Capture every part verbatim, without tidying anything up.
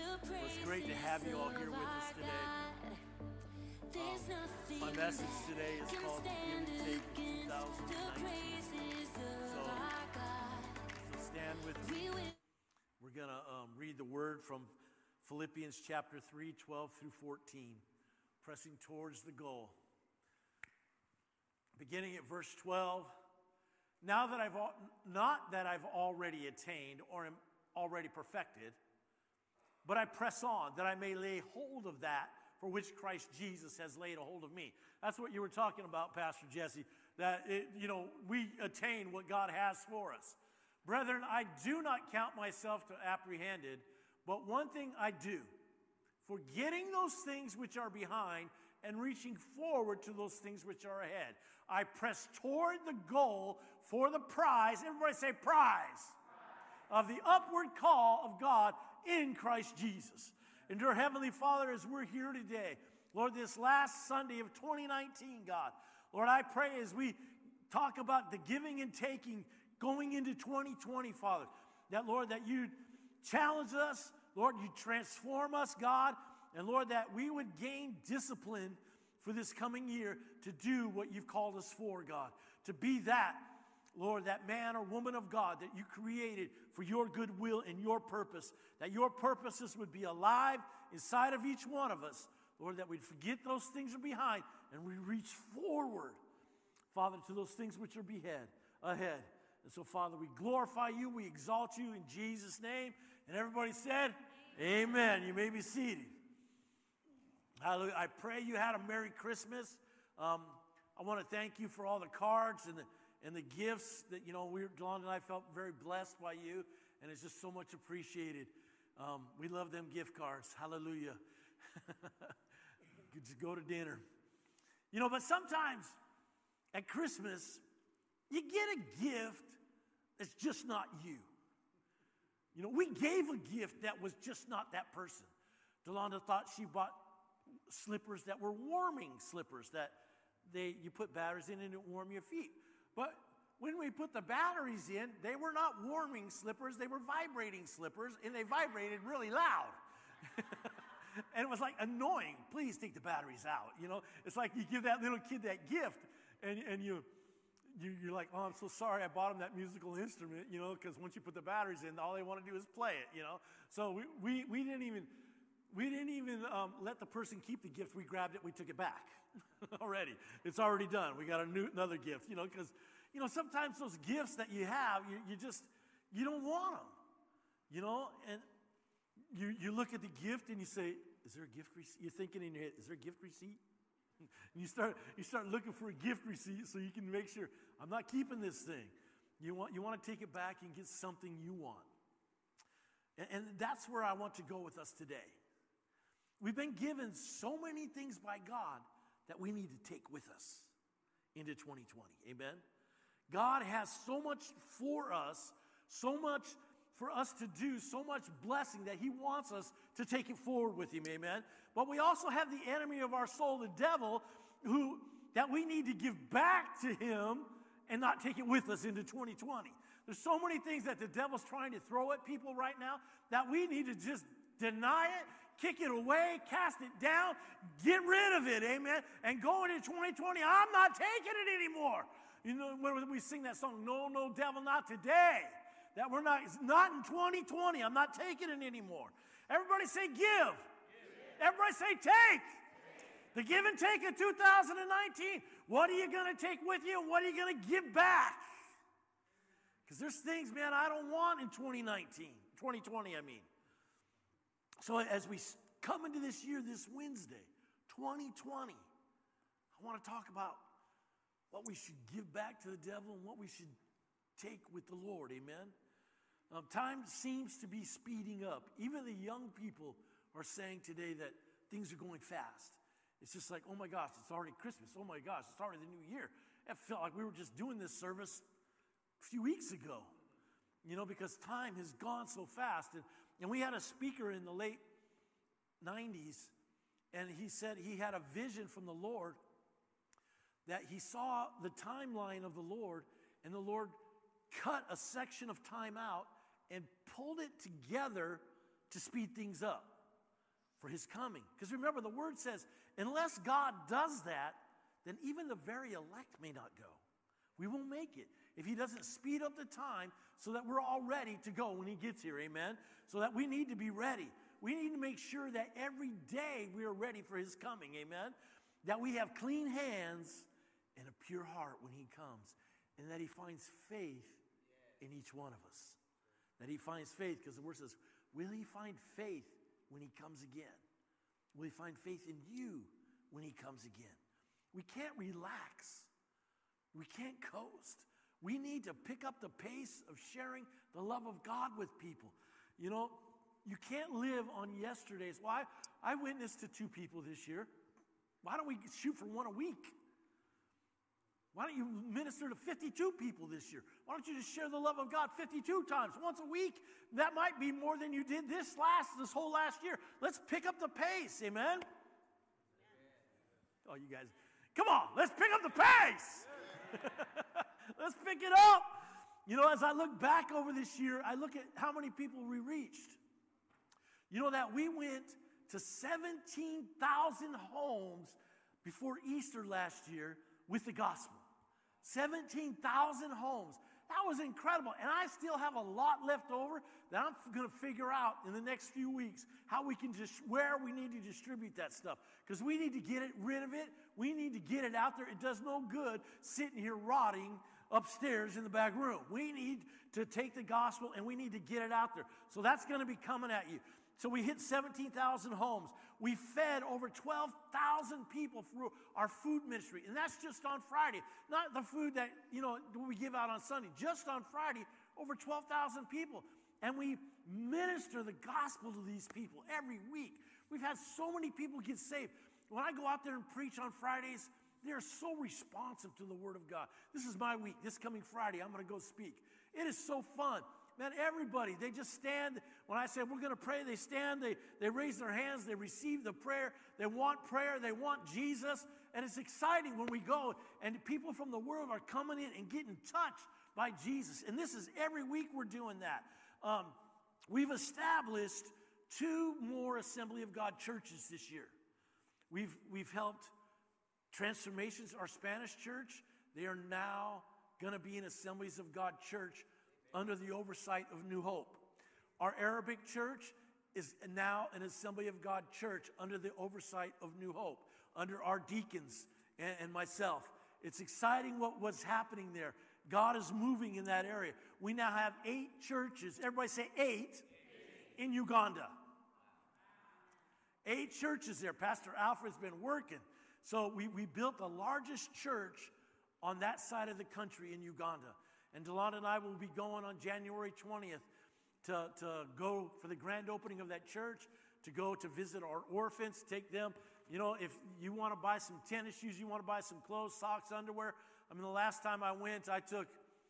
Well, it's great to have you all here with us today. Um, my message today is called The Give and Take in twenty nineteen. So, so stand with me. We're going to um, read the word from Philippians chapter three, twelve through fourteen, pressing towards the goal. Beginning at verse twelve, now that I've not that I've already attained or am already perfected, but I press on that I may lay hold of that for which Christ Jesus has laid a hold of me. That's what you were talking about, Pastor Jesse, that it, you know, we attain what God has for us. Brethren, I do not count myself to apprehended, but one thing I do, forgetting those things which are behind and reaching forward to those things which are ahead. I press toward the goal for the prize, everybody say prize, of the upward call of God in Christ Jesus. And dear Heavenly Father, as we're here today, Lord, this last Sunday of twenty nineteen, God, Lord, I pray as we talk about the giving and taking going into twenty twenty, Father, that, Lord, that you challenge us, Lord, you transform us, God, and Lord, that we would gain discipline for this coming year to do what you've called us for, God, to be that, Lord, that man or woman of God that you created for your good will and your purpose, that your purposes would be alive inside of each one of us, Lord, that we'd forget those things are behind and we reach forward, Father, to those things which are behead, ahead. And so, Father, we glorify you, we exalt you in Jesus' name. And everybody said, amen. Amen. You may be seated. Hallelujah. I pray you had a Merry Christmas. Um, I want to thank you for all the cards and the and the gifts that, you know, we, Delon and I felt very blessed by you, and it's just so much appreciated. Um, we love them gift cards. Hallelujah. Good to go to dinner. You know, but sometimes at Christmas, you get a gift that's just not you. You know, we gave a gift that was just not that person. Delonda thought she bought slippers that were warming slippers, that they you put batteries in and it warm your feet. But when we put the batteries in, they were not warming slippers, they were vibrating slippers, and they vibrated really loud. And it was like annoying. Please take the batteries out, you know. It's like you give that little kid that gift, and, and you, you, you're like, oh, I'm so sorry I bought him that musical instrument, you know, because once you put the batteries in, all they want to do is play it, you know. So we, we, we didn't even... We didn't even um, let the person keep the gift. We grabbed it. We took it back already. It's already done. We got a new, another gift, you know, because, you know, sometimes those gifts that you have, you, you just, you don't want them, you know, and you, you look at the gift and you say, is there a gift receipt? You're thinking in your head, is there a gift receipt? And you start, you start looking for a gift receipt so you can make sure, I'm not keeping this thing. You want, you want to take it back and get something you want. And, and that's where I want to go with us today. We've been given so many things by God that we need to take with us into twenty twenty. Amen? God has so much for us, so much for us to do, so much blessing that he wants us to take it forward with him. Amen? But we also have the enemy of our soul, the devil, who that we need to give back to him and not take it with us into twenty twenty. There's so many things that the devil's trying to throw at people right now that we need to just deny it, kick it away, cast it down, get rid of it, amen, and go into twenty twenty, I'm not taking it anymore. You know, when we sing that song, no, no, devil, not today, that we're not, it's not in twenty twenty, I'm not taking it anymore. Everybody say give. give. Everybody say take. take. The give and take of two thousand nineteen. What are you going to take with you and what are you going to give back? Because there's things, man, I don't want in twenty nineteen, twenty twenty, I mean. So as we come into this year, this Wednesday, twenty twenty, I want to talk about what we should give back to the devil and what we should take with the Lord, amen? Um, time seems to be speeding up. Even the young people are saying today that things are going fast. It's just like, oh my gosh, it's already Christmas. Oh my gosh, it's already the new year. It felt like we were just doing this service a few weeks ago. You know, because time has gone so fast. And, and we had a speaker in the late nineties, and he said he had a vision from the Lord that he saw the timeline of the Lord, and the Lord cut a section of time out and pulled it together to speed things up. for his coming. Because remember, the word says, unless God does that, then even the very elect may not go. We won't make it if he doesn't speed up the time so that we're all ready to go when he gets here, amen? So that we need to be ready. We need to make sure that every day we are ready for his coming, amen? That we have clean hands and a pure heart when he comes. And that he finds faith in each one of us. That he finds faith, because the word says, will he find faith when he comes again? Will he find faith in you when he comes again? We can't relax. We can't coast. We need to pick up the pace of sharing the love of God with people. You know, you can't live on yesterday's. Why? I witnessed to two people this year. Why don't we shoot for one a week? Why don't you minister to fifty-two people this year? Why don't you just share the love of God fifty-two times, once a week? That might be more than you did this last, this whole last year. Let's pick up the pace, amen? Oh, you guys, come on, let's pick up the pace. Let's pick it up. You know, as I look back over this year, I look at how many people we reached. You know that we went to seventeen thousand homes before Easter last year with the gospel. seventeen thousand homes. That was incredible. And I still have a lot left over that I'm going to figure out in the next few weeks how we can just, where we need to distribute that stuff. Because we need to get it, rid of it. We need to get it out there. It does no good sitting here rotting upstairs in the back room. We need to take the gospel and we need to get it out there. So that's going to be coming at you. So we hit seventeen thousand homes. We fed over twelve thousand people through our food ministry. And that's just on Friday. Not the food that, you know, we give out on Sunday. Just on Friday, over twelve thousand people. And we minister the gospel to these people every week. We've had so many people get saved. When I go out there and preach on Fridays, they're so responsive to the word of God. This is my week. This coming Friday, I'm going to go speak. It is so fun. Man, everybody, they just stand. When I say we're going to pray, they stand, they, they raise their hands, they receive the prayer. They want prayer, they want Jesus. And it's exciting when we go and people from the world are coming in and getting touched by Jesus. And this is every week we're doing that. Um, we've established two more Assembly of God churches this year. We've, we've helped Transformations, our Spanish church. They are now going to be an Assemblies of God church under the oversight of New Hope. Our Arabic church is now an Assembly of God church under the oversight of New Hope, under our deacons and, and myself. It's exciting what, what's happening there. God is moving in that area. We now have eight churches. Everybody say eight, eight. In Uganda. Eight churches there. Pastor Alfred's been working. So we, we built the largest church on that side of the country in Uganda. And Delon and I will be going on January twentieth to, to go for the grand opening of that church, to go to visit our orphans, take them. You know, if you want to buy some tennis shoes, you want to buy some clothes, socks, underwear. I mean, the last time I went, I took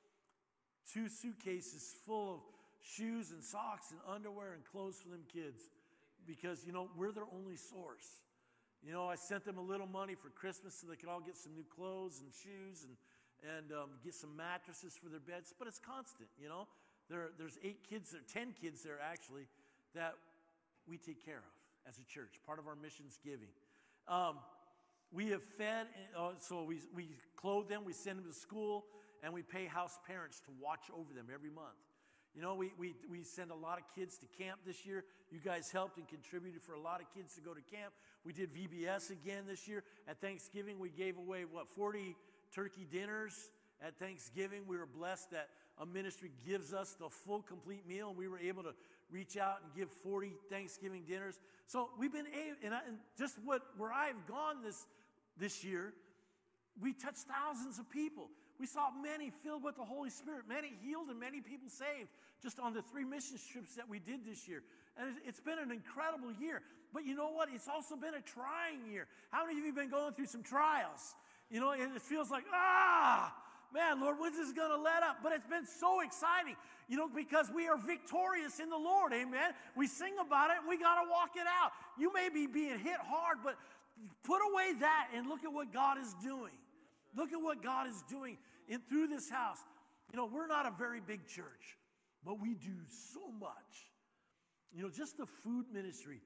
two suitcases full of shoes and socks and underwear and clothes for them kids because, you know, we're their only source. You know, I sent them a little money for Christmas so they could all get some new clothes and shoes and and um, get some mattresses for their beds, but it's constant, you know. There, there's eight kids there, ten kids there actually, that we take care of as a church, part of our missions giving. Um, we have fed, uh, so we, we clothe them, we send them to school, and we pay house parents to watch over them every month. You know, we, we, we send a lot of kids to camp this year. You guys helped and contributed for a lot of kids to go to camp. We did V B S again this year. At Thanksgiving, we gave away, what, forty turkey dinners at Thanksgiving. We were blessed that a ministry gives us the full, complete meal, and we were able to reach out and give forty Thanksgiving dinners. So we've been able, and, I, and just what where I've gone this this year, we touched thousands of people. We saw many filled with the Holy Spirit, many healed, and many people saved just on the three mission trips that we did this year. And it's been an incredible year. But you know what? It's also been a trying year. How many of you have been going through some trials? You know, and it feels like, ah, man, Lord, when's this going to let up? But it's been so exciting, you know, because we are victorious in the Lord, amen? We sing about it, and we got to walk it out. You may be being hit hard, but put away that and look at what God is doing. Look at what God is doing in, through this house. You know, we're not a very big church, but we do so much. You know, just the food ministry.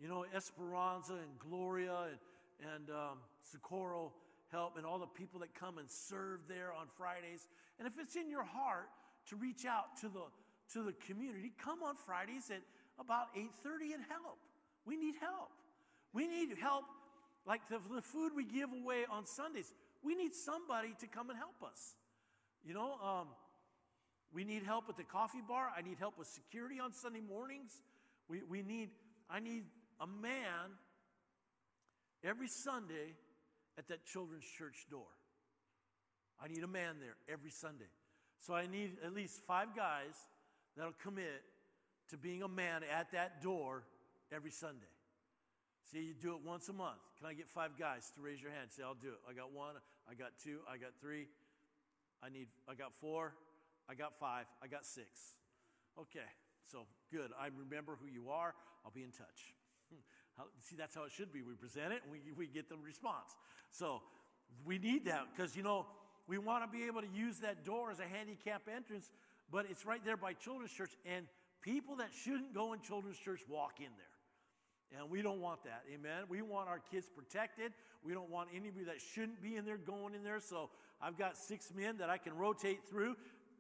you know, Esperanza and Gloria and, and um, Socorro Help and all the people that come and serve there on Fridays. And if it's in your heart to reach out to the to the community, come on Fridays at about eight thirty and help. We need help. We need help, like the, the food we give away on Sundays. We need somebody to come and help us. You know, um, we need help at the coffee bar. I need help with security on Sunday mornings. We, we need, I need a man every Sunday at that children's church door. I need a man there every Sunday. So I need at least five guys that'll commit to being a man at that door every Sunday. See, you do it once a month. Can I get five guys to raise your hand? Say, I'll do it. I got one, I got two, I got three, I need, I got four, I got five, I got six. Okay, so good. I remember who you are. I'll be in touch. How, see, that's how it should be. We present it, and we, we get the response. So we need that because, you know, we want to be able to use that door as a handicap entrance, but it's right there by Children's Church, and people that shouldn't go in Children's Church walk in there. And we don't want that, amen? We want our kids protected. We don't want anybody that shouldn't be in there going in there. So I've got six men that I can rotate through.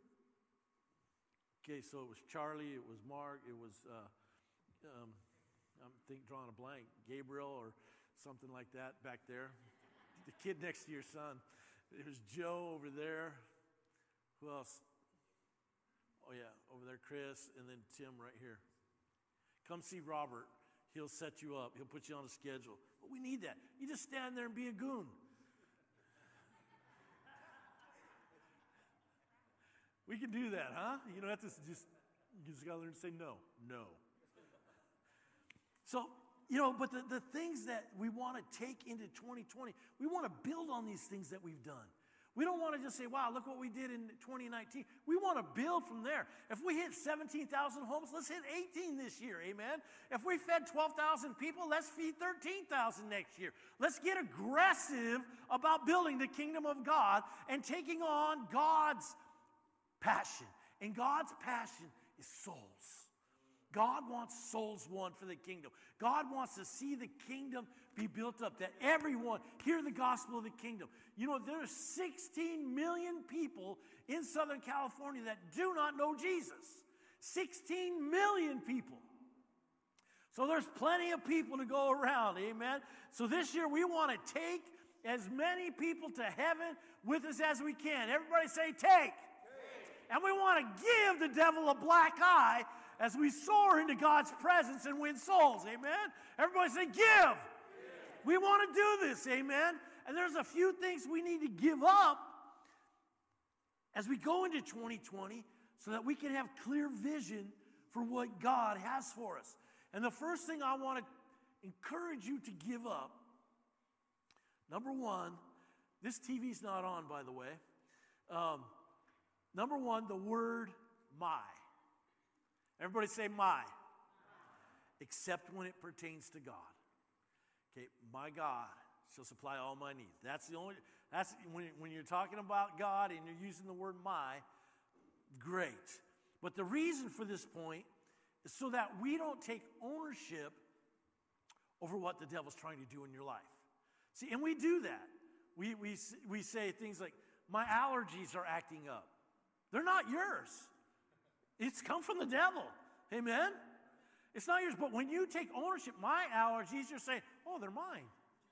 Okay, so it was Charlie, it was Mark, it was, uh, um, I'm think drawing a blank, Gabriel or something like that back there. The kid next to your son. It was Joe over there. Who else? Oh, yeah, over there, Chris, and then Tim right here. Come see Robert. He'll set you up. He'll put you on a schedule. But we need that. You just stand there and be a goon. We can do that, huh? You don't have to just, you just got to learn to say no. No. So, you know, but the, the things that we want to take into twenty twenty, we want to build on these things that we've done. We don't want to just say, wow, look what we did in twenty nineteen. We want to build from there. If we hit seventeen thousand homes, let's hit eighteen this year, amen? If we fed twelve thousand people, let's feed thirteen thousand next year. Let's get aggressive about building the kingdom of God and taking on God's passion. And God's passion is souls. God wants souls won for the kingdom. God wants to see the kingdom be built up, that everyone hear the gospel of the kingdom. You know, there are sixteen million people in Southern California that do not know Jesus. sixteen million people. So there's plenty of people to go around, amen? So this year we want to take as many people to heaven with us as we can. Everybody say, take. Take. And we want to give the devil a black eye as we soar into God's presence and win souls, amen? Everybody say, give. Give. We want to do this, amen? And there's a few things we need to give up as we go into twenty twenty so that we can have clear vision for what God has for us. And the first thing I want to encourage you to give up, number one, this T V's not on, by the way. Um, number one, the word my. Everybody say my. Except when it pertains to God. Okay, my God shall supply all my needs. That's the only, that's when, when you're talking about God and you're using the word my, great. But the reason for this point is so that we don't take ownership over what the devil's trying to do in your life. See, and we do that. We, we, we say things like, my allergies are acting up. They're not yours. It's come from the devil. Amen? It's not yours. But when you take ownership, my allergies, you're saying, oh, they're mine.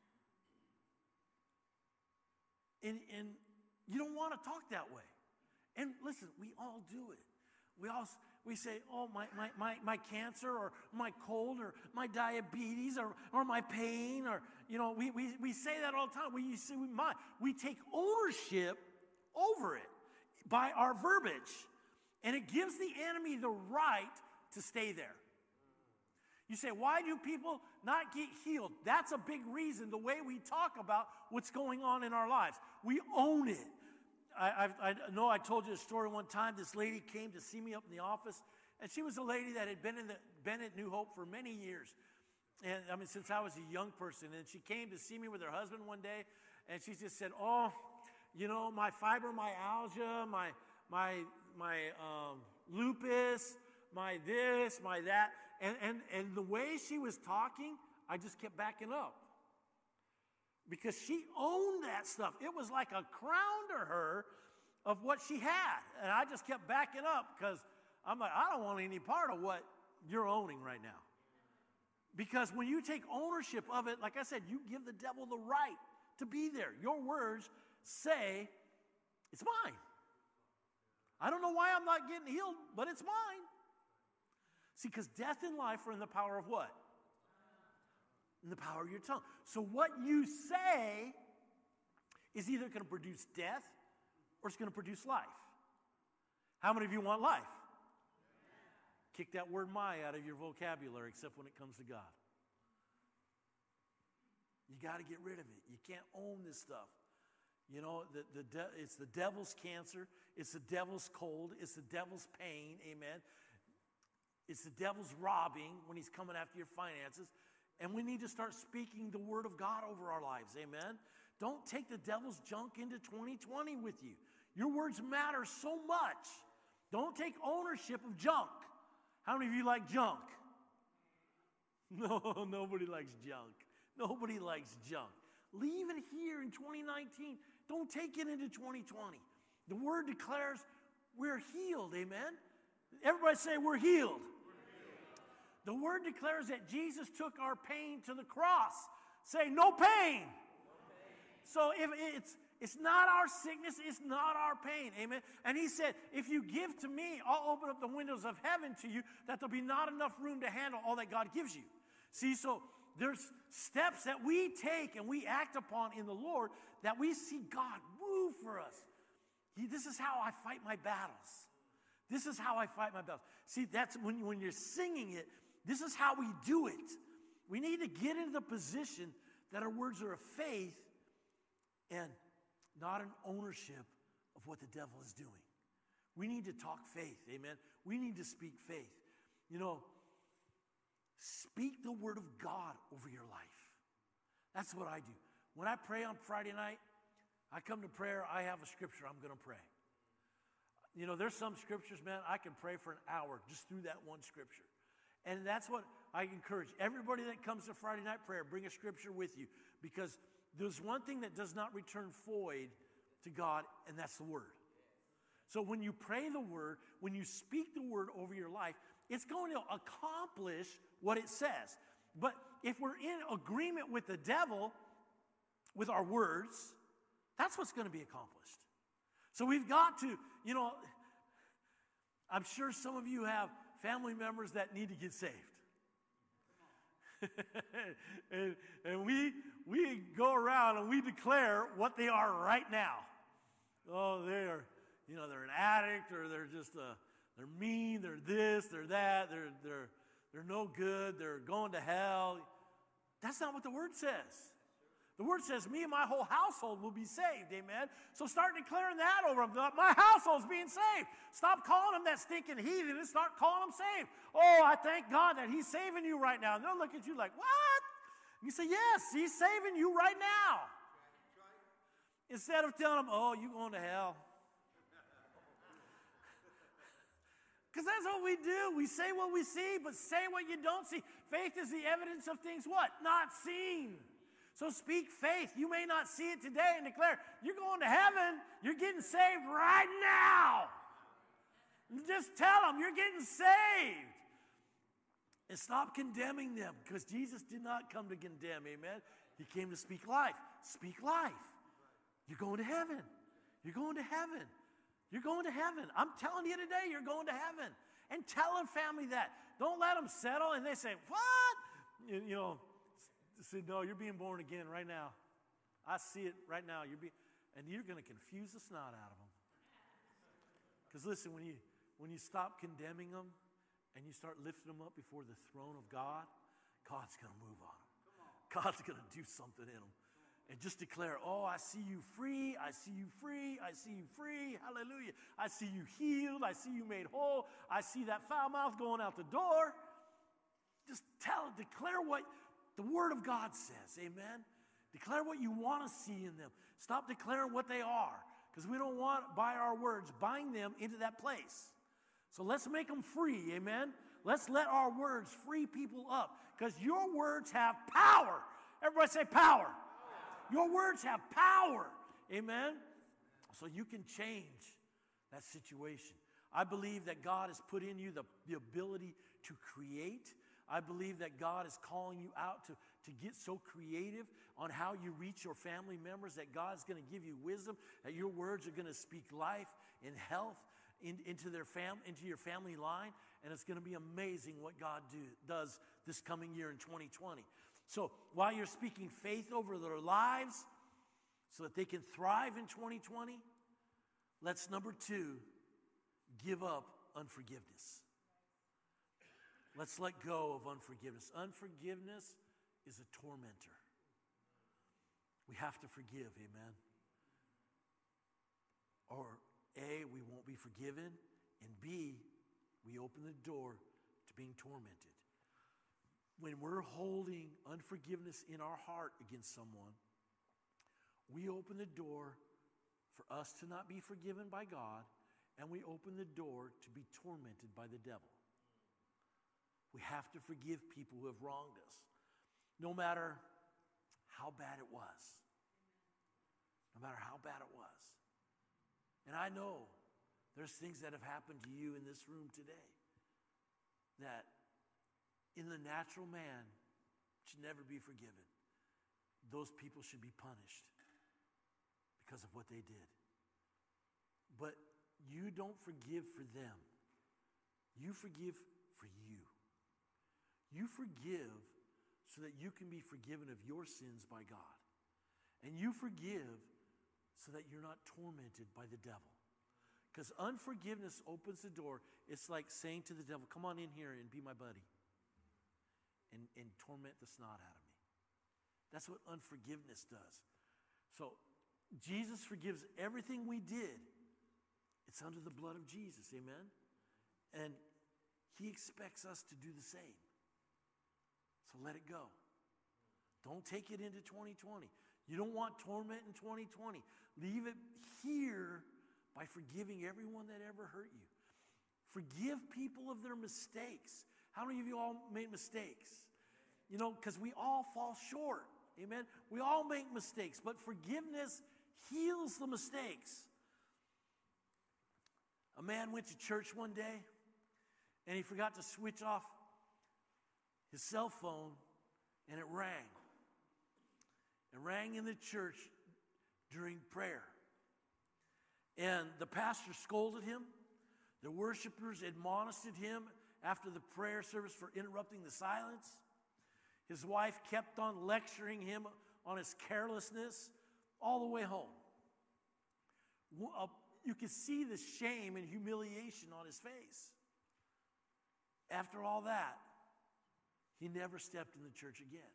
And, and you don't want to talk that way. And listen, we all do it. We all we say, oh, my, my, my, my cancer or my cold or my diabetes or, or my pain or, you know, we, we, we say that all the time. We, say we, my, we take ownership over it by our verbiage. And it gives the enemy the right to stay there. You say, why do people not get healed? That's a big reason, the way we talk about what's going on in our lives. We own it. I, I, I know I told you a story one time. This lady came to see me up in the office, and she was a lady that had been in the been at New Hope for many years. And I mean, since I was a young person. And she came to see me with her husband one day, and she just said, oh, you know, my fibromyalgia, my my my um, lupus, my this, my that. And, and, and the way she was talking, I just kept backing up. Because she owned that stuff. It was like a crown to her of what she had. And I just kept backing up because I'm like, I don't want any part of what you're owning right now. Because when you take ownership of it, like I said, you give the devil the right to be there. Your words say, it's mine. I don't know why I'm not getting healed, but it's mine. See, because death and life are in the power of what? In the power of your tongue. So what you say is either going to produce death or it's going to produce life. How many of you want life? Kick that word my out of your vocabulary, except when it comes to God. You got to get rid of it. You can't own this stuff. You know, the, the de- it's the devil's cancer. It's the devil's cold. It's the devil's pain. Amen. It's the devil's robbing when he's coming after your finances. And we need to start speaking the word of God over our lives. Amen. Don't take the devil's junk into twenty twenty with you. Your words matter so much. Don't take ownership of junk. How many of you like junk? No, nobody likes junk. Nobody likes junk. Leave it here in twenty nineteen. Don't take it into twenty twenty. The word declares we're healed. Amen. Everybody say we're healed. The word declares that Jesus took our pain to the cross. Say, no pain. No pain. So if it's, it's not our sickness, it's not our pain. Amen. And he said, if you give to me, I'll open up the windows of heaven to you, that there'll be not enough room to handle all that God gives you. See, so there's steps that we take and we act upon in the Lord that we see God move for us. He, this is how I fight my battles. This is how I fight my battles. See, that's when, when you're singing it, this is how we do it. We need to get into the position that our words are of faith and not an ownership of what the devil is doing. We need to talk faith, amen? We need to speak faith. You know, speak the word of God over your life. That's what I do. When I pray on Friday night, I come to prayer, I have a scripture I'm going to pray. You know, there's some scriptures, man, I can pray for an hour just through that one scripture. And that's what I encourage everybody that comes to Friday night prayer, bring a scripture with you. Because there's one thing that does not return void to God, and that's the word. So when you pray the word, when you speak the word over your life, it's going to accomplish what it says. But if we're in agreement with the devil, with our words, that's what's going to be accomplished. So we've got to, you know, I'm sure some of you have family members that need to get saved. and and we, we go around and we declare what they are right now. Oh, they're, you know, they're an addict, or they're just a, they're mean, they're this, they're that, they're, they're, they're no good, they're going to hell. That's not what the word says. The word says, me and my whole household will be saved, amen? So start declaring that over them. My household's being saved. Stop calling them that stinking heathen and start calling them saved. Oh, I thank God that he's saving you right now. And they'll look at you like, what? And you say, yes, he's saving you right now. Instead of telling them, oh, you're going to hell. Because that's what we do. We say what we see, but say what you don't see. Faith is the evidence of things what? Not seen. So speak faith. You may not see it today and declare, you're going to heaven. You're getting saved right now. Just tell them you're getting saved. And stop condemning them, because Jesus did not come to condemn, amen? He came to speak life. Speak life. You're going to heaven. You're going to heaven. You're going to heaven. I'm telling you today, you're going to heaven. And tell a family that. Don't let them settle and they say, what? You, you know, say, no, you're being born again right now. I see it right now. You're being, and you're going to confuse the snot out of them. Because listen, when you when you stop condemning them and you start lifting them up before the throne of God, God's going to move on them. God's going to do something in them. And just declare, oh, I see you free. I see you free. I see you free. Hallelujah. I see you healed. I see you made whole. I see that foul mouth going out the door. Just tell, declare what the Word of God says, amen? Declare what you want to see in them. Stop declaring what they are, because we don't want, by our words, bind them into that place. So let's make them free, amen? Let's let our words free people up, because your words have power. Everybody say power. Power. Your words have power. Amen? So you can change that situation. I believe that God has put in you the, the ability to create. I believe that God is calling you out to, to get so creative on how you reach your family members, that God's going to give you wisdom, that your words are going to speak life and health in, into, their fam, into your family line, and it's going to be amazing what God do, does this coming year in twenty twenty. So while you're speaking faith over their lives so that they can thrive in twenty twenty, let's, number two, give up unforgiveness. Let's let go of unforgiveness. Unforgiveness is a tormentor. We have to forgive, amen? Or A, we won't be forgiven, and B, we open the door to being tormented. When we're holding unforgiveness in our heart against someone, we open the door for us to not be forgiven by God, and we open the door to be tormented by the devil. We have to forgive people who have wronged us, no matter how bad it was. No matter how bad it was. And I know there's things that have happened to you in this room today that in the natural man should never be forgiven. Those people should be punished because of what they did. But you don't forgive for them. You forgive for you. You forgive so that you can be forgiven of your sins by God. And you forgive so that you're not tormented by the devil. Because unforgiveness opens the door. It's like saying to the devil, come on in here and be my buddy. And, and torment the snot out of me. That's what unforgiveness does. So Jesus forgives everything we did. It's under the blood of Jesus, amen? And he expects us to do the same. So let it go. Don't take it into twenty twenty. You don't want torment in twenty twenty. Leave it here by forgiving everyone that ever hurt you. Forgive people of their mistakes. How many of you all made mistakes? You know, because we all fall short. Amen? We all make mistakes, but forgiveness heals the mistakes. A man went to church one day, and he forgot to switch off his cell phone, and it rang. It rang in the church during prayer. And the pastor scolded him. The worshipers admonished him after the prayer service for interrupting the silence. His wife kept on lecturing him on his carelessness all the way home. You could see the shame and humiliation on his face. After all that, he never stepped in the church again.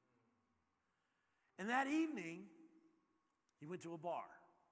And that evening, he went to a bar.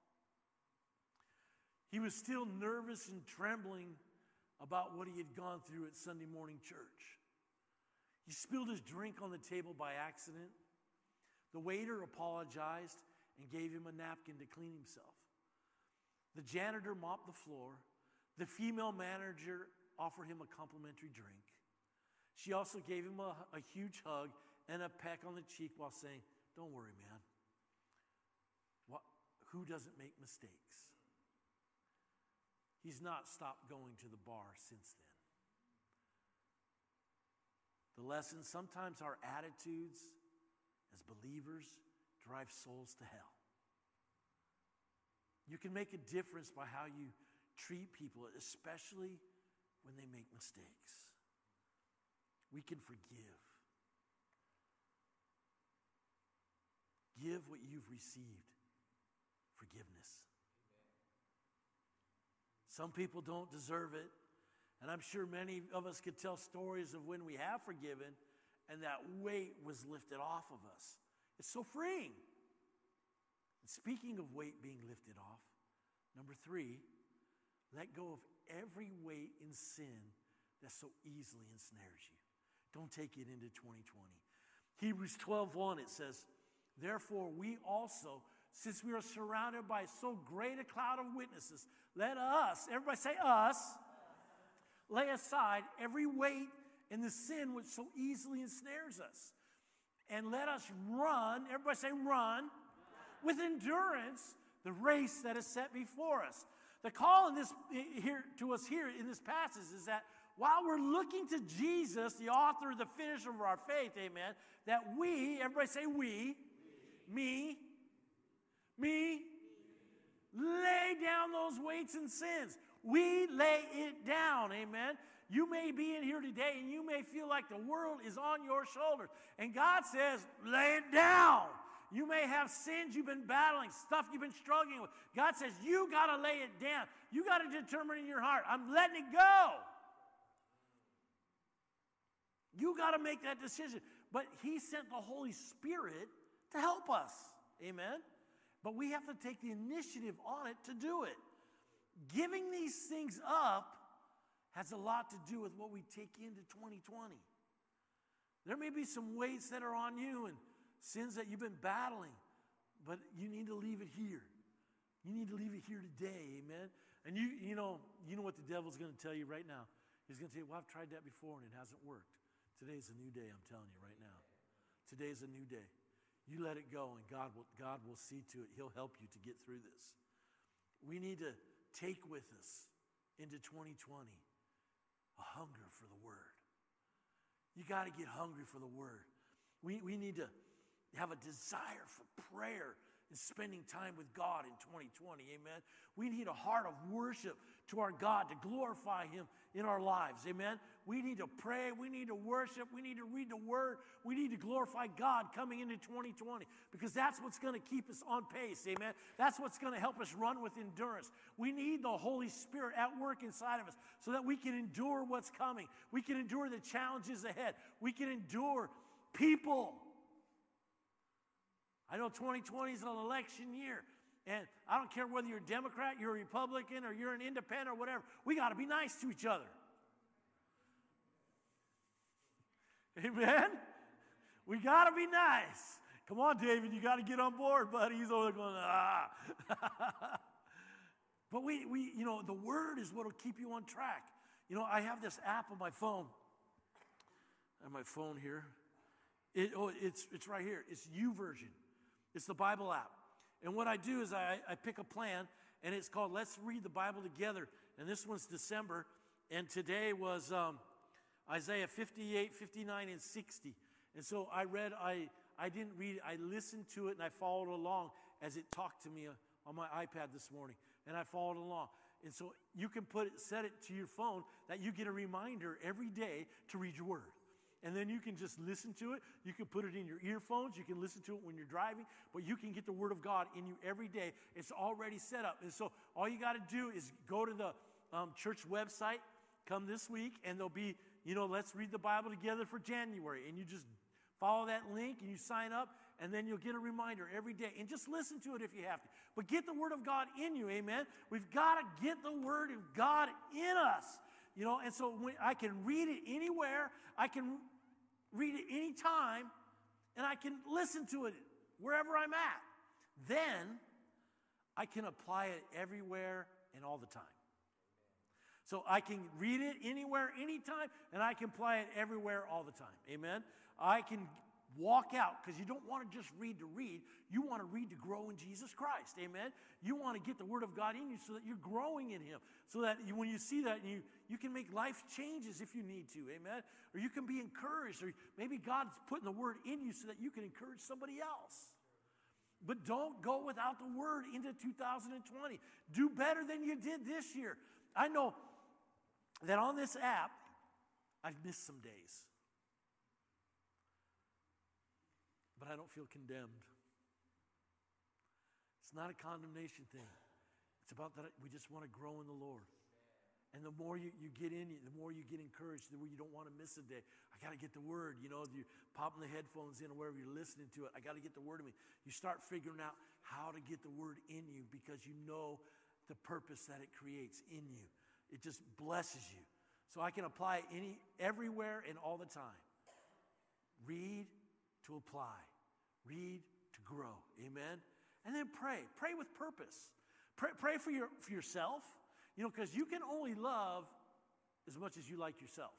He was still nervous and trembling about what he had gone through at Sunday morning church. He spilled his drink on the table by accident. The waiter apologized and gave him a napkin to clean himself. The janitor mopped the floor. The female manager offered him a complimentary drink. She also gave him a, a huge hug and a peck on the cheek while saying, "Don't worry, man. What, who doesn't make mistakes?" He's not stopped going to the bar since then. The lesson, sometimes our attitudes as believers drive souls to hell. You can make a difference by how you treat people, especially when they make mistakes. We can forgive. Give what you've received. Forgiveness. Some people don't deserve it. And I'm sure many of us could tell stories of when we have forgiven and that weight was lifted off of us. It's so freeing. And speaking of weight being lifted off, number three, let go of every weight in sin that so easily ensnares you. Don't take it into twenty twenty. Hebrews twelve one, it says, "Therefore we also, since we are surrounded by so great a cloud of witnesses, let us," everybody say us, lay aside every weight and the sin which so easily ensnares us. And let us run, everybody say run, with endurance, the race that is set before us. The call in this here to us here in this passage is that while we're looking to Jesus, the author, the finisher of our faith, amen, that we, everybody say we, me, me, lay down those weights and sins. We lay it down, amen. You may be in here today and you may feel like the world is on your shoulders. And God says, lay it down. You may have sins you've been battling, stuff you've been struggling with. God says, you got to lay it down. You got to determine in your heart, I'm letting it go. You got to make that decision. But he sent the Holy Spirit to help us. Amen? But we have to take the initiative on it to do it. Giving these things up has a lot to do with what we take into twenty twenty. There may be some weights that are on you and sins that you've been battling, but you need to leave it here. You need to leave it here today, amen? And you you know, you know what the devil's going to tell you right now. He's going to say, well, I've tried that before and it hasn't worked. Today's a new day, I'm telling you right now. Today's a new day. You let it go and God will, God will see to it. He'll help you to get through this. We need to take with us into twenty twenty a hunger for the Word. You got to get hungry for the Word. We, we need to have a desire for prayer and spending time with God in twenty twenty, amen? We need a heart of worship to our God to glorify Him in our lives, amen? We need to pray, we need to worship, we need to read the Word, we need to glorify God coming into twenty twenty because that's what's going to keep us on pace, amen? That's what's going to help us run with endurance. We need the Holy Spirit at work inside of us so that we can endure what's coming. We can endure the challenges ahead. We can endure people. I know twenty twenty is an election year, and I don't care whether you're a Democrat, you're a Republican, or you're an independent or whatever. We got to be nice to each other. Amen? We got to be nice. Come on, David, you got to get on board, buddy. He's over there going, ah. But we, we, you know, the Word is what will keep you on track. You know, I have this app on my phone. I have my phone here. It, oh, it's, it's right here. It's YouVersion. It's the Bible app. And what I do is I, I pick a plan, and it's called Let's Read the Bible Together. And this one's December, and today was um, Isaiah fifty-eight, fifty-nine, and sixty. And so I read, I, I didn't read it, I listened to it, and I followed along as it talked to me on my iPad this morning. And I followed along. And so you can put it, set it to your phone that you get a reminder every day to read your Word. And then you can just listen to it. You can put it in your earphones. You can listen to it when you're driving. But you can get the Word of God in you every day. It's already set up. And so all you got to do is go to the um, church website, come this week, and there'll be, you know, Let's Read the Bible Together for January. And you just follow that link and you sign up, and then you'll get a reminder every day. And just listen to it if you have to. But get the Word of God in you, amen? We've got to get the Word of God in us. You know, and so when I can read it anywhere. I can read it anytime, and I can listen to it wherever I'm at. Then I can apply it everywhere and all the time. So I can read it anywhere, anytime, and I can apply it everywhere all the time. Amen? I can walk out, because you don't want to just read to read. You want to read to grow in Jesus Christ. Amen? You want to get the Word of God in you so that you're growing in Him. So that you, when you see that, you, you can make life changes if you need to. Amen? Or you can be encouraged. Or maybe God's putting the Word in you so that you can encourage somebody else. But don't go without the Word into two thousand twenty. Do better than you did this year. I know that on this app, I've missed some days. But I don't feel condemned. It's not a condemnation thing. It's about that we just want to grow in the Lord. And the more you, you get in, the more you get encouraged, the more you don't want to miss a day. I got to get the Word. You know, you're popping the headphones in or wherever you're listening to it. I got to get the Word in me. You start figuring out how to get the Word in you because you know the purpose that it creates in you. It just blesses you. So I can apply it any, everywhere and all the time. Read to apply. Read to grow. Amen? And then pray. Pray with purpose. Pray, pray for, your, for yourself. You know, because you can only love as much as you like yourself.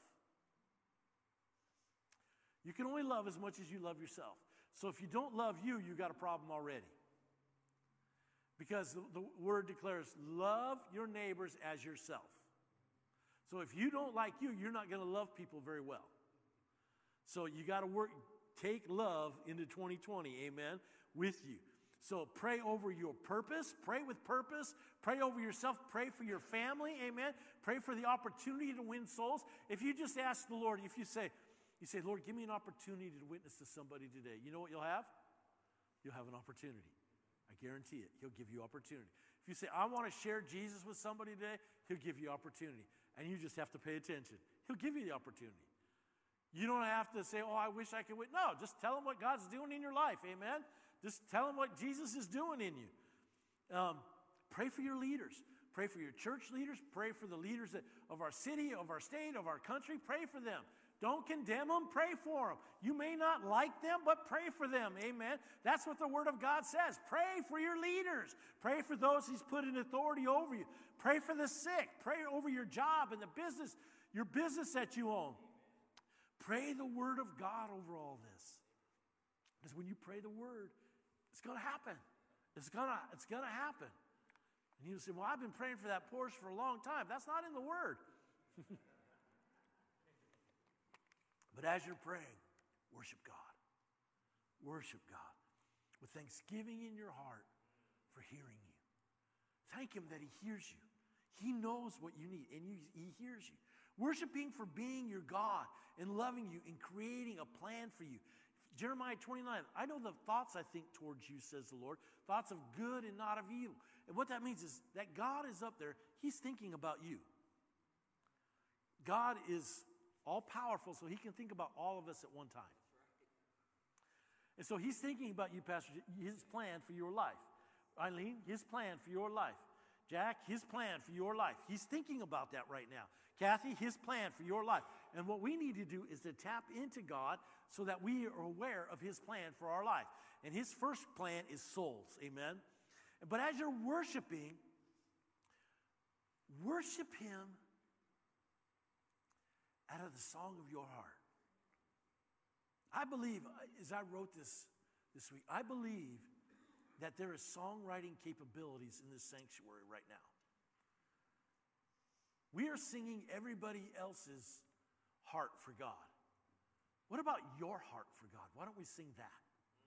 You can only love as much as you love yourself. So if you don't love you, you got a problem already. Because the, the word declares, love your neighbors as yourself. So if you don't like you, you're not going to love people very well. So you got to work, take love into twenty twenty, amen, with you. So pray over your purpose, pray with purpose, pray over yourself, pray for your family, amen. Pray for the opportunity to win souls. If you just ask the Lord, if you say, you say, Lord, give me an opportunity to witness to somebody today. You know what you'll have? You'll have an opportunity. I guarantee it. He'll give you opportunity. If you say, I want to share Jesus with somebody today, he'll give you opportunity. And you just have to pay attention. He'll give you the opportunity. You don't have to say, oh, I wish I could wait. No, just tell them what God's doing in your life, amen? Just tell them what Jesus is doing in you. Um, pray for your leaders. Pray for your church leaders. Pray for the leaders that, of our city, of our state, of our country. Pray for them. Don't condemn them. Pray for them. You may not like them, but pray for them. Amen. That's what the Word of God says. Pray for your leaders. Pray for those He's put in authority over you. Pray for the sick. Pray over your job and the business, your business that you own. Pray the Word of God over all this. Because when you pray the Word, it's going to happen. It's going to, it's going to happen. And you say, well, I've been praying for that Porsche for a long time. That's not in the Word. But as you're praying, worship God. Worship God with thanksgiving in your heart for hearing you. Thank Him that He hears you. He knows what you need, and you, He hears you. Worshiping for being your God and loving you and creating a plan for you. Jeremiah twenty-nine, I know the thoughts I think towards you, says the Lord, thoughts of good and not of evil. And what that means is that God is up there. He's thinking about you. God is all-powerful, so He can think about all of us at one time. And so He's thinking about you, Pastor, His plan for your life. Eileen, His plan for your life. Jack, His plan for your life. He's thinking about that right now. Kathy, His plan for your life. And what we need to do is to tap into God so that we are aware of His plan for our life. And His first plan is souls, amen? But as you're worshiping, worship Him out of the song of your heart. I believe, as I wrote this this week, I believe that there is songwriting capabilities in this sanctuary right now. We are singing everybody else's heart for God. What about your heart for God? Why don't we sing that?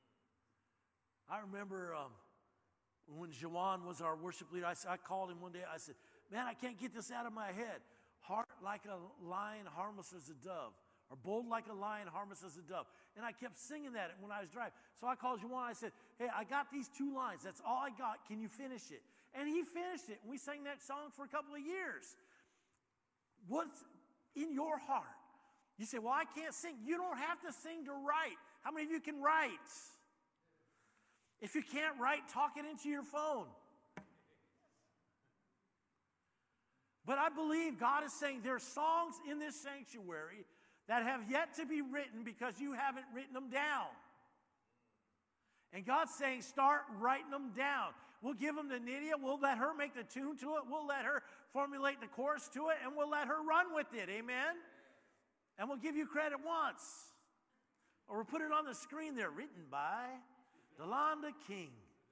I remember um, when Jawan was our worship leader, I, I called him one day. I said, man, I can't get this out of my head. Heart like a lion, harmless as a dove. Or bold like a lion, harmless as a dove. And I kept singing that when I was driving. So I called Jawan. I said, hey, I got these two lines. That's all I got. Can you finish it? And he finished it. And we sang that song for a couple of years. What's in your heart? You say, well, I can't sing. You don't have to sing to write. How many of you can write? If you can't write, talk it into your phone. But I believe God is saying there are songs in this sanctuary that have yet to be written because you haven't written them down. And God's saying, start writing them down. We'll give them to Nydia. We'll let her make the tune to it. We'll let her formulate the chorus to it, and we'll let her run with it. Amen? And we'll give you credit once. Or we'll put it on the screen there, written by Delonda King.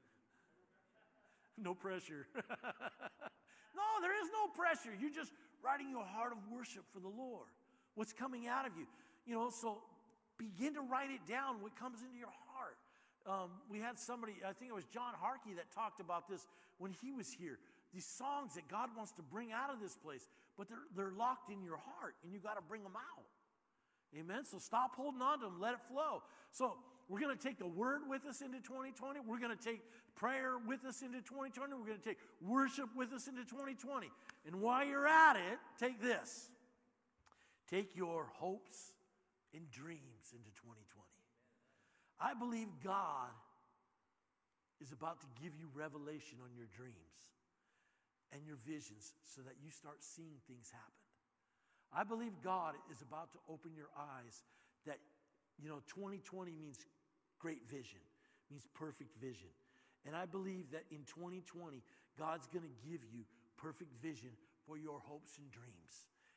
No pressure. No, there is no pressure. You're just writing your heart of worship for the Lord. What's coming out of you. You know, so begin to write it down, what comes into your heart. Um, we had somebody, I think it was John Harkey, that talked about this when he was here. These songs that God wants to bring out of this place, but they're, they're locked in your heart, and you got to bring them out. Amen? So stop holding on to them. Let it flow. So we're going to take the Word with us into twenty twenty. We're going to take prayer with us into twenty twenty. We're going to take worship with us into twenty twenty. And while you're at it, take this. Take your hopes and dreams into twenty twenty. I believe God is about to give you revelation on your dreams and your visions so that you start seeing things happen. I believe God is about to open your eyes that, you know, twenty twenty means great vision, means perfect vision. And I believe that in twenty twenty, God's going to give you perfect vision for your hopes and dreams.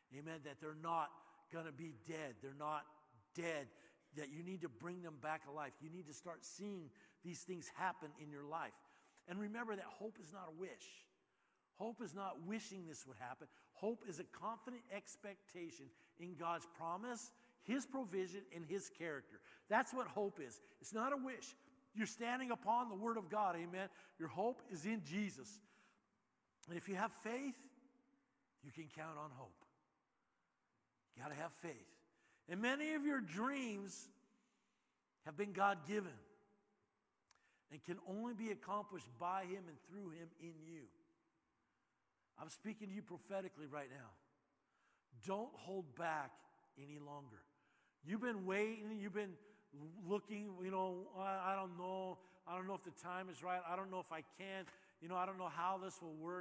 Amen, that they're not going to be dead. They're not dead, that you need to bring them back alive. You need to start seeing these things happen in your life. And remember that hope is not a wish. Hope is not wishing this would happen. Hope is a confident expectation in God's promise, His provision, and His character. That's what hope is. It's not a wish. You're standing upon the Word of God, amen? Your hope is in Jesus. And if you have faith, you can count on hope. You got to have faith. And many of your dreams have been God-given and can only be accomplished by Him and through Him in you. I'm speaking to you prophetically right now. Don't hold back any longer. You've been waiting, you've been looking, you know, I, I don't know. I don't know if the time is right. I don't know if I can. You know, I don't know how this will work.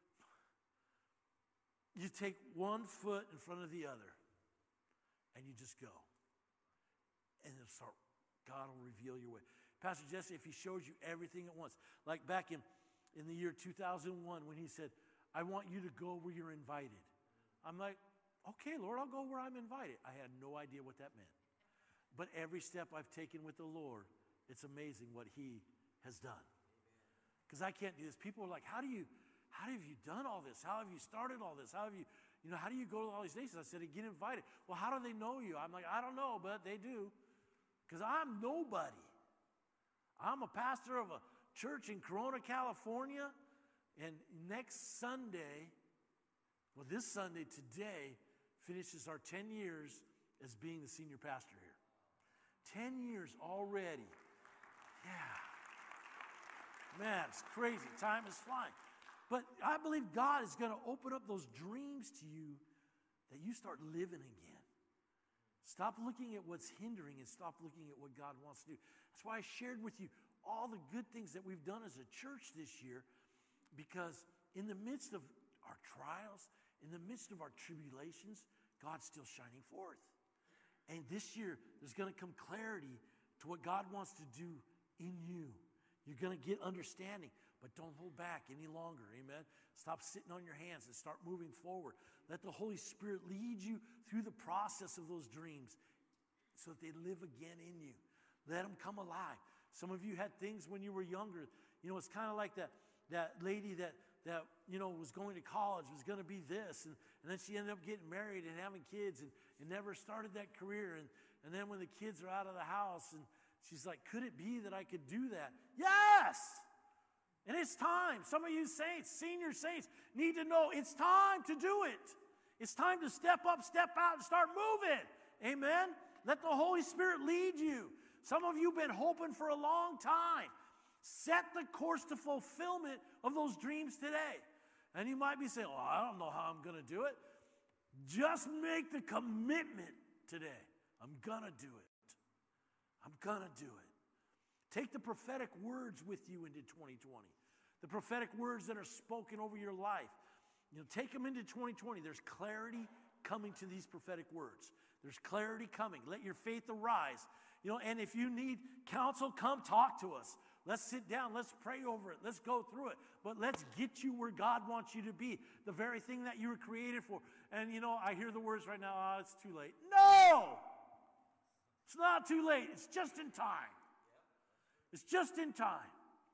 You take one foot in front of the other, and you just go. And it'll start, God will reveal your way. Pastor Jesse, if He shows you everything at once, like back in, in the year two thousand one when He said, I want you to go where you're invited. I'm like, okay, Lord, I'll go where I'm invited. I had no idea what that meant. But every step I've taken with the Lord, it's amazing what He has done. Because I can't do this. People are like, how do you, how have you done all this? How have you started all this? How have you, you know, how do you go to all these places? I said, get invited. Well, how do they know you? I'm like, I don't know, but they do. Because I'm nobody. I'm a pastor of a church in Corona, California. And next Sunday, well, this Sunday, today, finishes our ten years as being the senior pastor here. ten years already. Yeah. Man, it's crazy. Time is flying. But I believe God is going to open up those dreams to you that you start living again. Stop looking at what's hindering and stop looking at what God wants to do. That's why I shared with you all the good things that we've done as a church this year, because in the midst of our trials, in the midst of our tribulations, God's still shining forth. And this year, there's going to come clarity to what God wants to do in you. You're going to get understanding, but don't hold back any longer, amen? Stop sitting on your hands and start moving forward. Let the Holy Spirit lead you through the process of those dreams so that they live again in you. Let them come alive. Some of you had things when you were younger. You know, it's kind of like that, that lady that, that, you know, was going to college, was going to be this, and, and then she ended up getting married and having kids and, and never started that career. And, and then when the kids are out of the house, and she's like, could it be that I could do that? Yes! And it's time. Some of you saints, senior saints, need to know it's time to do it. It's time to step up, step out, and start moving. Amen? Let the Holy Spirit lead you. Some of you have been hoping for a long time. Set the course to fulfillment of those dreams today. And you might be saying, well, I don't know how I'm going to do it. Just make the commitment today. I'm going to do it. I'm going to do it. Take the prophetic words with you into twenty twenty. The prophetic words that are spoken over your life. You know, take them into twenty twenty. There's clarity coming to these prophetic words. There's clarity coming. Let your faith arise. You know, and if you need counsel, come talk to us. Let's sit down. Let's pray over it. Let's go through it. But let's get you where God wants you to be. The very thing that you were created for. And, you know, I hear the words right now, oh, it's too late. No! It's not too late. It's just in time. It's just in time.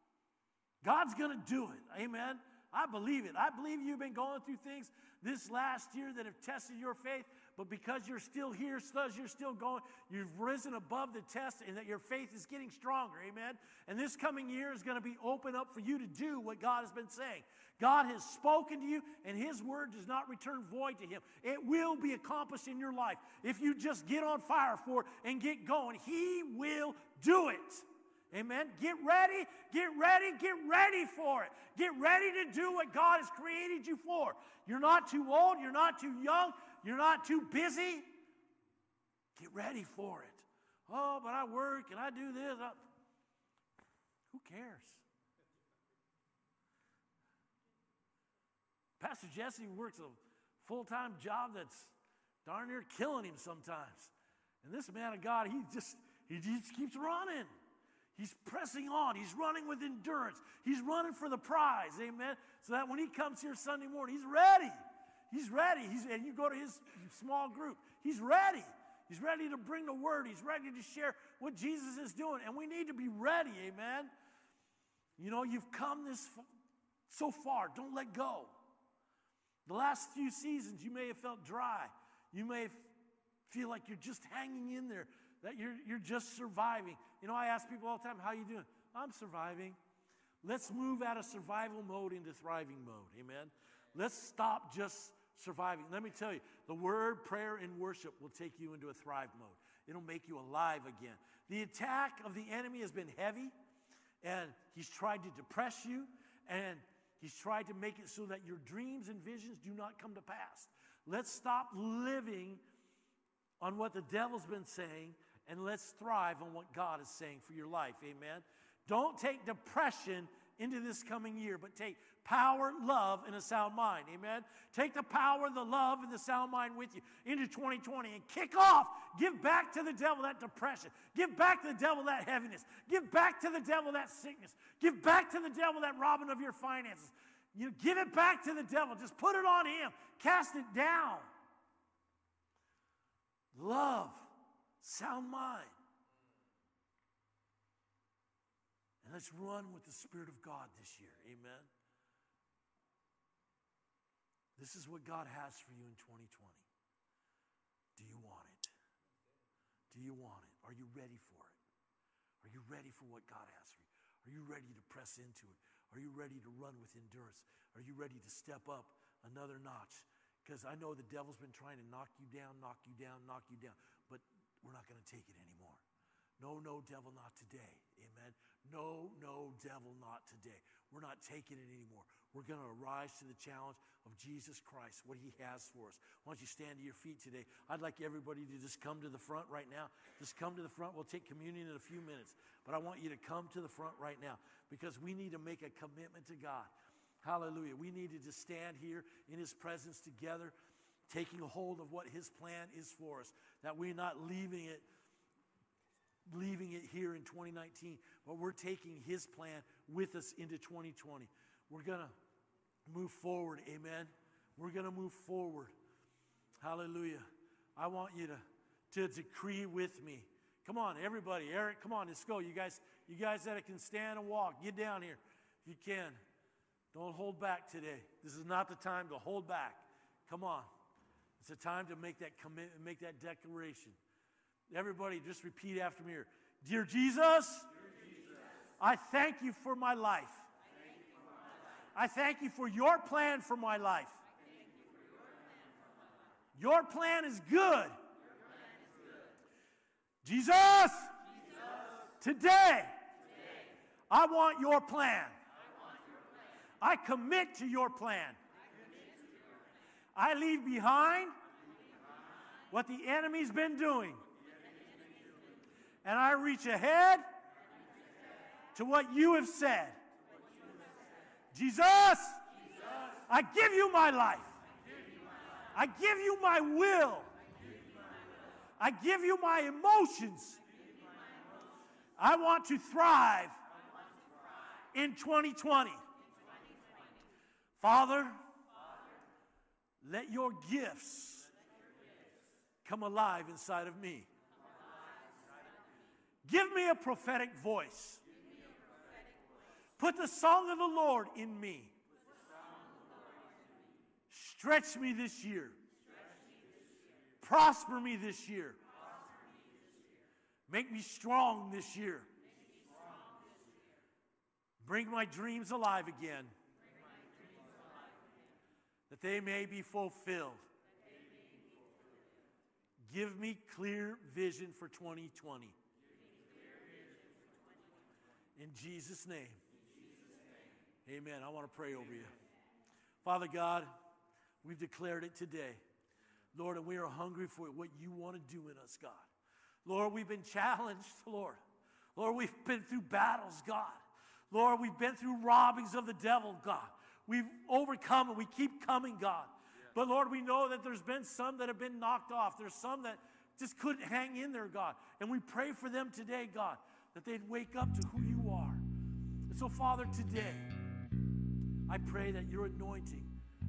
God's going to do it. Amen? I believe it. I believe you've been going through things this last year that have tested your faith, but because you're still here, because you're still going, you've risen above the test and that your faith is getting stronger. Amen? And this coming year is going to be open up for you to do what God has been saying. God has spoken to you, and His word does not return void to Him. It will be accomplished in your life. If you just get on fire for it and get going, He will do it. Amen. Get ready, get ready, get ready for it. Get ready to do what God has created you for. You're not too old, you're not too young, you're not too busy. Get ready for it. Oh, but I work and I do this. I... Who cares? Pastor Jesse works a full-time job that's darn near killing him sometimes. And this man of God, he just, he just keeps running. He's pressing on. He's running with endurance. He's running for the prize, amen? So that when he comes here Sunday morning, he's ready. He's ready. He's, and you go to his small group. He's ready. He's ready to bring the word. He's ready to share what Jesus is doing. And we need to be ready, amen? You know, you've come this f- so far. Don't let go. The last few seasons, you may have felt dry. You may f- feel like you're just hanging in there, that you're, you're just surviving. You know, I ask people all the time, how you doing? I'm surviving. Let's move out of survival mode into thriving mode, amen? Let's stop just surviving. Let me tell you, the word, prayer, and worship will take you into a thrive mode. It'll make you alive again. The attack of the enemy has been heavy, and he's tried to depress you, and he's tried to make it so that your dreams and visions do not come to pass. Let's stop living on what the devil's been saying, and let's thrive on what God is saying for your life, amen? Don't take depression into this coming year, but take power, love, and a sound mind. Amen? Take the power, the love, and the sound mind with you into twenty twenty and kick off. Give back to the devil that depression. Give back to the devil that heaviness. Give back to the devil that sickness. Give back to the devil that robbing of your finances. You give it back to the devil. Just put it on him. Cast it down. Love, sound mind. And let's run with the Spirit of God this year. Amen. This is what God has for you in twenty twenty. Do you want it? Do you want it? Are you ready for it? Are you ready for what God has for you? Are you ready to press into it? Are you ready to run with endurance? Are you ready to step up another notch? Because I know the devil's been trying to knock you down, knock you down, knock you down. But we're not going to take it anymore. No, no, devil, not today. Amen. No, no, devil, not today. We're not taking it anymore. We're going to rise to the challenge of Jesus Christ, what he has for us. Why don't you stand to your feet today? I'd like everybody to just come to the front right now. Just come to the front. We'll take communion in a few minutes. But I want you to come to the front right now because we need to make a commitment to God. Hallelujah. We need to just stand here in his presence together, taking a hold of what his plan is for us, that we're not leaving it leaving it here in twenty nineteen, but we're taking his plan with us into twenty twenty. We're going to move forward, amen. We're going to move forward. Hallelujah. I want you to, to decree with me. Come on, everybody. Eric, come on, let's go. You guys, you guys that can stand and walk, get down here if you can. Don't hold back today. This is not the time to hold back. Come on. It's a time to make that commitment, make that declaration. Everybody, just repeat after me here. Dear Jesus, Dear Jesus, I thank you for my life. I thank you for your plan for my life. Your plan is good. Jesus, Jesus, today, today I want your plan. I commit to your plan. I leave behind what the enemy's been doing. And I reach ahead to what you have said. Jesus, I give you my life. I give you my will. I give you my emotions. I want to thrive in twenty twenty. Father, let your gifts come alive inside of me. Give me a prophetic voice. Put the song of the Lord in me. Stretch me this year. Prosper me this year. Make me strong this year. Bring my dreams alive again. That they may be fulfilled. Give me clear vision for twenty twenty. In Jesus' name. Amen. I want to pray over you. Father God, we've declared it today. Lord, and we are hungry for what you want to do in us, God. Lord, we've been challenged, Lord. Lord, we've been through battles, God. Lord, we've been through robbings of the devil, God. We've overcome and we keep coming, God. Yes. But Lord, we know that there's been some that have been knocked off. There's some that just couldn't hang in there, God. And we pray for them today, God, that they'd wake up to who you are. And so, Father, today, I pray that your anointing would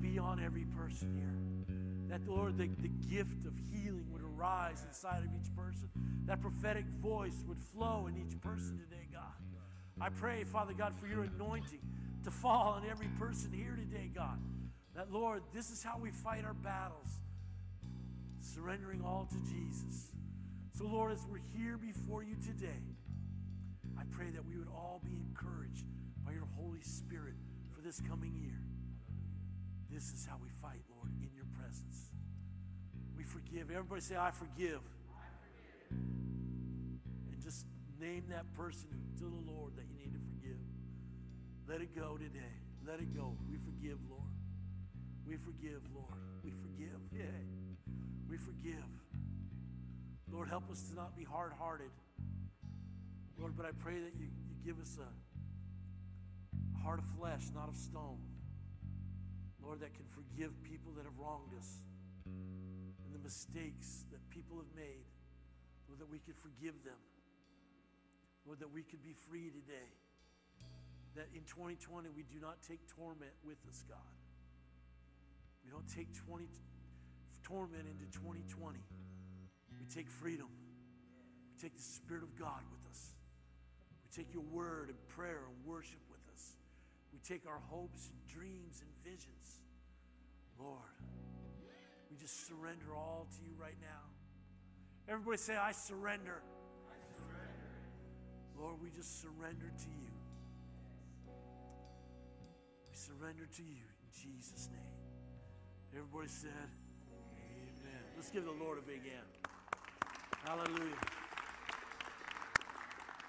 be on every person here. That, Lord, the, the gift of healing would arise inside of each person. That prophetic voice would flow in each person today, God. I pray, Father God, for your anointing to fall on every person here today, God. That, Lord, this is how we fight our battles, surrendering all to Jesus. So, Lord, as we're here before you today, I pray that we would all be encouraged by your Holy Spirit for this coming year. This is how we fight, Lord, in your presence. We forgive. Everybody say, I forgive. I forgive. And just name that person to the Lord that you need to forgive. Let it go today. Let it go. We forgive, Lord. We forgive, Lord. We forgive. Yeah. We forgive. Lord, help us to not be hard-hearted. Lord, but I pray that you, you give us a heart of flesh, not of stone. Lord, that can forgive people that have wronged us and the mistakes that people have made. Lord, that we could forgive them. Lord, that we could be free today. That in twenty twenty, we do not take torment with us, God. We don't take twenty, torment into twenty twenty. We take freedom. We take the Spirit of God with us. We take your word and prayer and worship with us. We take our hopes and dreams and visions. Lord, we just surrender all to you right now. Everybody say, I surrender. I surrender. Lord, we just surrender to you. We surrender to you in Jesus' name. Everybody said, amen. Let's give the Lord a big hand. Hallelujah.